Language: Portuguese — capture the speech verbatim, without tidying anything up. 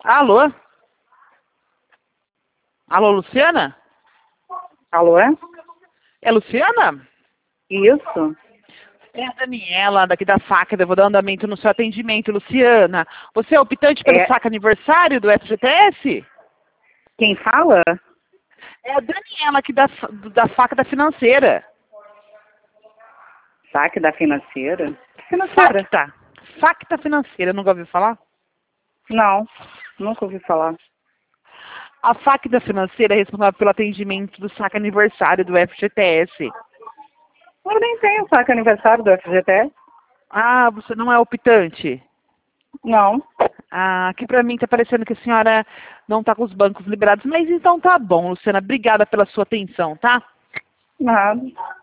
Alô? Alô, Luciana? Alô, é? É Luciana? Isso. É a Daniela, daqui da faca, eu vou dar andamento no seu atendimento. Luciana, você é optante pelo É. saque aniversário do F G T S? Quem fala? É a Daniela aqui da, da faca da financeira. Saque da financeira? Que financeira? Facta. Facta financeira, nunca ouviu falar? Não, nunca ouvi falar. A Facta financeira é responsável pelo atendimento do saque aniversário do F G T S. Eu nem tenho saque aniversário do F G T S. Ah, você não é optante? Não. Ah, aqui pra mim tá parecendo que a senhora não tá com os bancos liberados, mas então tá bom, Luciana. Obrigada pela sua atenção, tá? Nada.